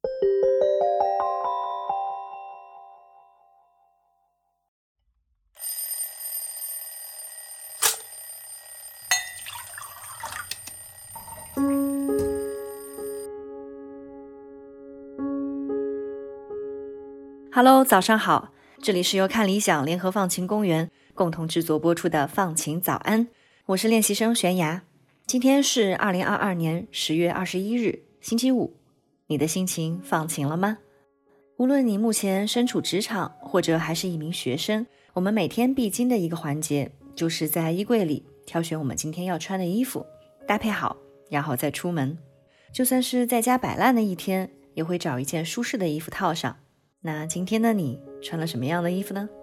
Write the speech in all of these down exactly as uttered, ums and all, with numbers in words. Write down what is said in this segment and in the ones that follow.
Hello， 早上好，这里是由看理想联合放晴公园共同制作播出的放晴早安，我是练习生悬崖。今天是二零二二年十月二十一日，星期五。你的心情放晴了吗？无论你目前身处职场，或者还是一名学生，我们每天必经的一个环节，就是在衣柜里挑选我们今天要穿的衣服，搭配好，然后再出门。就算是在家摆烂的一天，也会找一件舒适的衣服套上。那今天的你穿了什么样的衣服呢？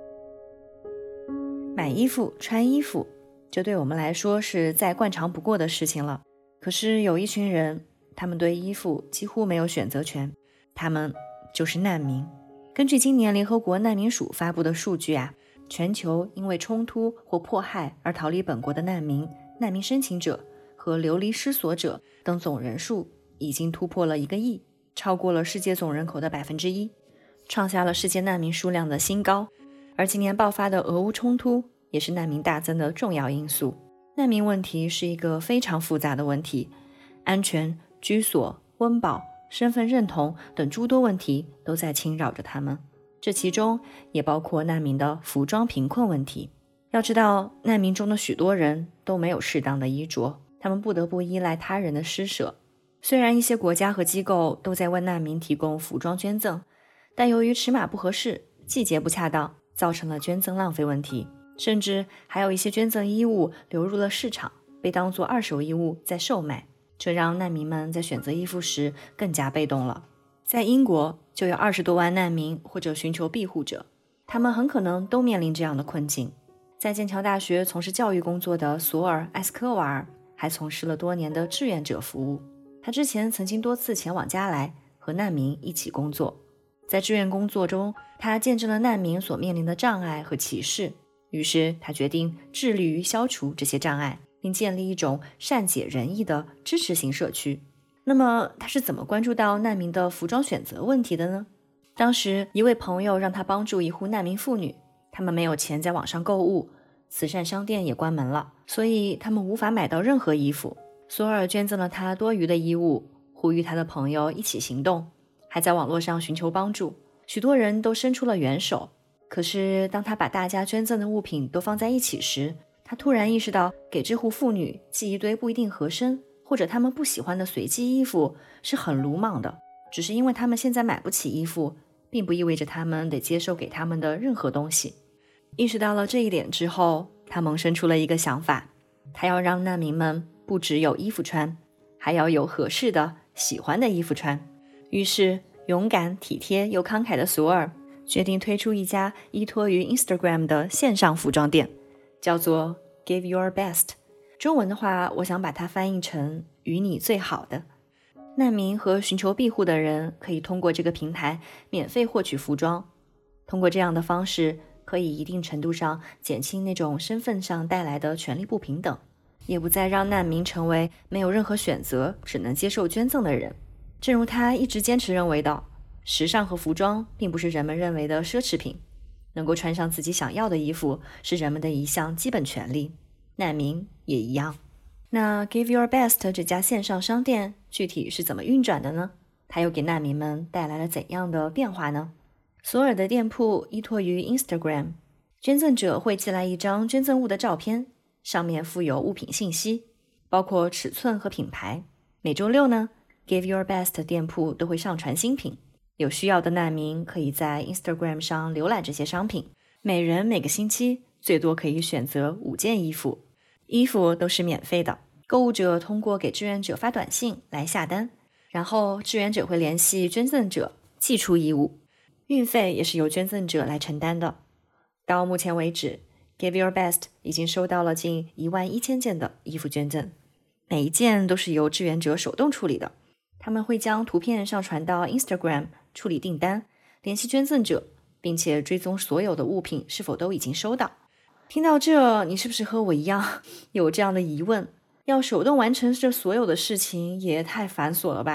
买衣服、穿衣服，这对我们来说是再惯常不过的事情了。可是有一群人，他们对衣服几乎没有选择权，他们就是难民。根据今年联合国难民署发布的数据啊，全球因为冲突或迫害而逃离本国的难民、难民申请者和流离失所者等总人数已经突破了一个亿，超过了世界总人口的百分之一。创下了世界难民数量的新高，而今年爆发的俄乌冲突也是难民大增的重要因素。难民问题是一个非常复杂的问题，安全、居所、温饱、身份认同等诸多问题都在侵扰着他们，这其中也包括难民的服装贫困问题。要知道，难民中的许多人都没有适当的衣着，他们不得不依赖他人的施舍。虽然一些国家和机构都在为难民提供服装捐赠，但由于尺码不合适、季节不恰当，造成了捐赠浪费问题，甚至还有一些捐赠衣物流入了市场，被当作二手衣物在售卖，这让难民们在选择衣服时更加被动了。在英国就有二十多万难民或者寻求庇护者，他们很可能都面临这样的困境。在剑桥大学从事教育工作的索尔·埃斯科瓦尔还从事了多年的志愿者服务，他之前曾经多次前往加莱和难民一起工作。在志愿工作中，他见证了难民所面临的障碍和歧视，于是他决定致力于消除这些障碍，并建立一种善解人意的支持型社区。那么他是怎么关注到难民的服装选择问题的呢？当时一位朋友让他帮助一户难民妇女，他们没有钱在网上购物，慈善商店也关门了，所以他们无法买到任何衣服。索尔捐赠了他多余的衣物，呼吁他的朋友一起行动，还在网络上寻求帮助，许多人都伸出了援手。可是当他把大家捐赠的物品都放在一起时，他突然意识到给这户妇女寄一堆不一定合身或者他们不喜欢的随机衣服是很鲁莽的。只是因为他们现在买不起衣服，并不意味着他们得接受给他们的任何东西。意识到了这一点之后，他萌生出了一个想法，他要让难民们不只有衣服穿，还要有合适的、喜欢的衣服穿。于是勇敢、体贴又慷慨的索尔决定推出一家依托于 Instagram 的线上服装店，叫做 Give Your Best。 中文的话，我想把它翻译成与你最好的。难民和寻求庇护的人可以通过这个平台免费获取服装，通过这样的方式可以一定程度上减轻那种身份上带来的权利不平等，也不再让难民成为没有任何选择，只能接受捐赠的人。正如他一直坚持认为的，时尚和服装并不是人们认为的奢侈品，能够穿上自己想要的衣服是人们的一项基本权利，难民也一样。那 Give Your Best 这家线上商店具体是怎么运转的呢？它又给难民们带来了怎样的变化呢？索尔的店铺依托于 Instagram， 捐赠者会寄来一张捐赠物的照片，上面附有物品信息，包括尺寸和品牌。每周六呢Give Your Best 店铺都会上传新品，有需要的难民可以在 Instagram 上浏览这些商品，每人每个星期最多可以选择五件衣服，衣服都是免费的。购物者通过给志愿者发短信来下单，然后志愿者会联系捐赠者寄出衣物，运费也是由捐赠者来承担的。到目前为止 Give Your Best 已经收到了近一万一千件的衣服捐赠，每一件都是由志愿者手动处理的。他们会将图片上传到 Instagram 处理订单，联系捐赠者，并且追踪所有的物品是否都已经收到。听到这，你是不是和我一样有这样的疑问？要手动完成这所有的事情也太繁琐了吧？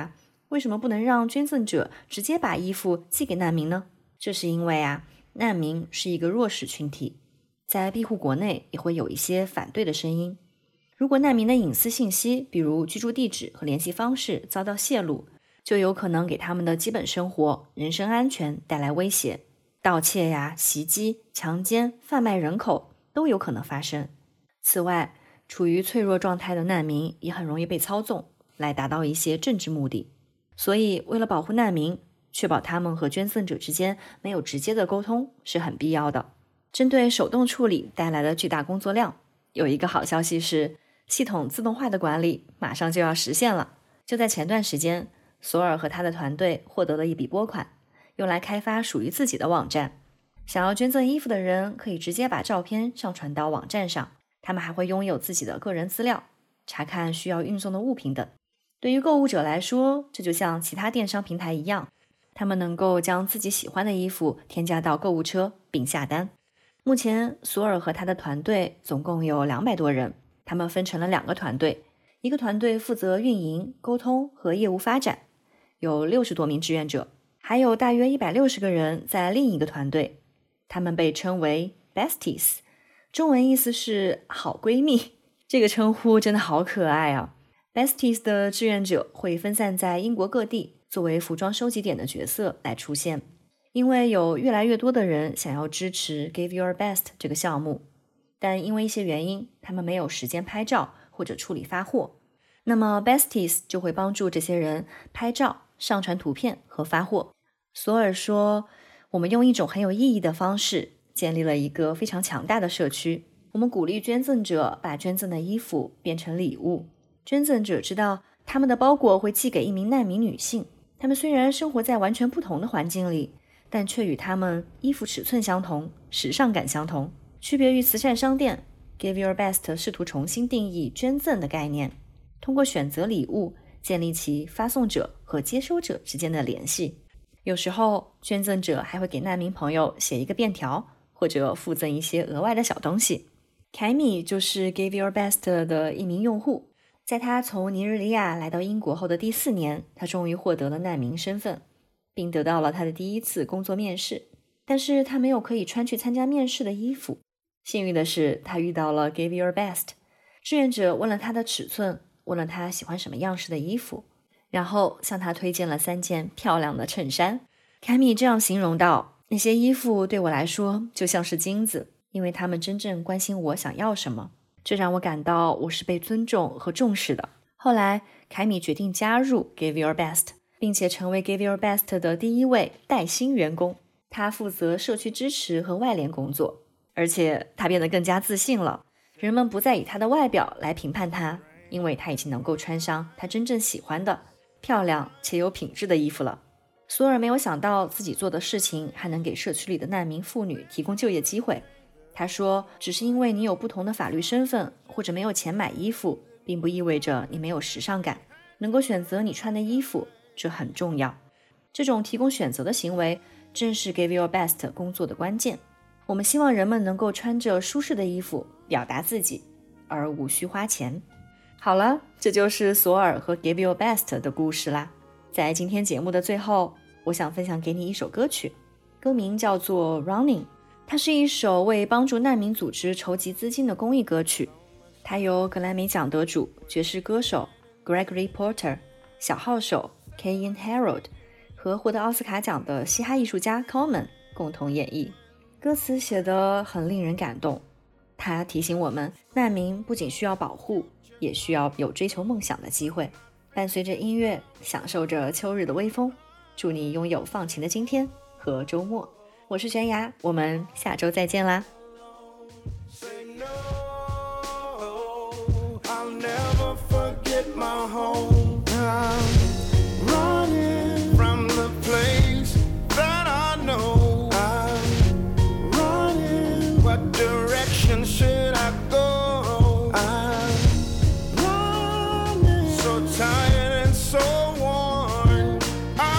为什么不能让捐赠者直接把衣服寄给难民呢？这是因为啊，难民是一个弱势群体，在庇护国内也会有一些反对的声音。如果难民的隐私信息，比如居住地址和联系方式遭到泄露，就有可能给他们的基本生活、人身安全带来威胁。盗窃呀、袭击、强奸、贩卖人口都有可能发生。此外，处于脆弱状态的难民也很容易被操纵，来达到一些政治目的。所以，为了保护难民，确保他们和捐赠者之间没有直接的沟通是很必要的。针对手动处理带来的巨大工作量，有一个好消息是，系统自动化的管理马上就要实现了。就在前段时间，索尔和他的团队获得了一笔拨款，用来开发属于自己的网站。想要捐赠衣服的人可以直接把照片上传到网站上，他们还会拥有自己的个人资料，查看需要运送的物品等。对于购物者来说，这就像其他电商平台一样，他们能够将自己喜欢的衣服添加到购物车并下单。目前，索尔和他的团队总共有两百多人，他们分成了两个团队，一个团队负责运营、沟通和业务发展，有六十多名志愿者，还有大约一百六十个人在另一个团队，他们被称为 Besties， 中文意思是好闺蜜。这个称呼真的好可爱啊。Besties 的志愿者会分散在英国各地，作为服装收集点的角色来出现。因为有越来越多的人想要支持 Give Your Best 这个项目，但因为一些原因，他们没有时间拍照或者处理发货。那么 Besties 就会帮助这些人拍照、上传图片和发货。索尔说，我们用一种很有意义的方式建立了一个非常强大的社区。我们鼓励捐赠者把捐赠的衣服变成礼物。捐赠者知道他们的包裹会寄给一名难民女性，他们虽然生活在完全不同的环境里，但却与他们衣服尺寸相同，时尚感相同。区别于慈善商店， Give Your Best 试图重新定义捐赠的概念，通过选择礼物建立起发送者和接收者之间的联系。有时候捐赠者还会给难民朋友写一个便条，或者附赠一些额外的小东西。凯米就是 Give Your Best 的一名用户，在他从尼日利亚来到英国后的第四年，他终于获得了难民身份，并得到了他的第一次工作面试。但是他没有可以穿去参加面试的衣服。幸运的是，他遇到了 Give Your Best。 志愿者问了他的尺寸，问了他喜欢什么样式的衣服，然后向他推荐了三件漂亮的衬衫。凯米这样形容道，那些衣服对我来说就像是金子，因为他们真正关心我想要什么。这让我感到我是被尊重和重视的。后来，凯米决定加入 Give Your Best， 并且成为 Give Your Best 的第一位带薪员工。他负责社区支持和外联工作，而且他变得更加自信了。人们不再以他的外表来评判他，因为他已经能够穿上他真正喜欢的、漂亮且有品质的衣服了。索尔没有想到自己做的事情还能给社区里的难民妇女提供就业机会。他说，只是因为你有不同的法律身份，或者没有钱买衣服，并不意味着你没有时尚感。能够选择你穿的衣服，这很重要。这种提供选择的行为正是 Give Your Best 工作的关键。我们希望人们能够穿着舒适的衣服表达自己，而无需花钱。好了，这就是索尔和 Give Your Best 的故事啦。在今天节目的最后，我想分享给你一首歌曲，歌名叫做 Running。 它是一首为帮助难民组织筹集资金的公益歌曲。它由格莱美奖得主、爵士歌手 Gregory Porter、 小号手 Kayan Harold 和获得奥斯卡奖的嘻哈艺术家 Coleman 共同演绎。歌词写得很令人感动，它提醒我们，难民不仅需要保护，也需要有追求梦想的机会。伴随着音乐，享受着秋日的微风，祝你拥有放晴的今天和周末。我是悬崖，我们下周再见啦。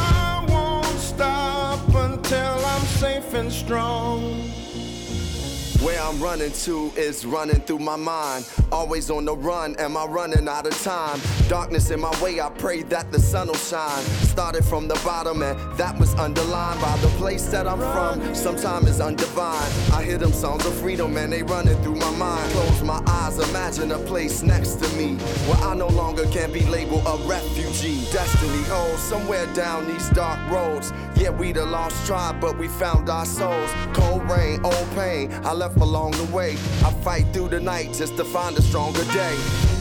Strong. Where I'm running to is running through my mind. Always on the run, am I running out of time? Darkness in my way, I pray that the sun will shine. Started from the bottom and that was underlined by the place that I'm from. Sometimes it's undivine. I hear them songs of freedom and they running through my mind. Close my eyes, imagine a place next to me where I no longer can be labeled a refugee. Destiny, oh, somewhere down these dark roads. Yeah, we the lost tribe, but we found our souls. Cold rain, old pain, I left along the way. I fight through the night just to find a stronger day.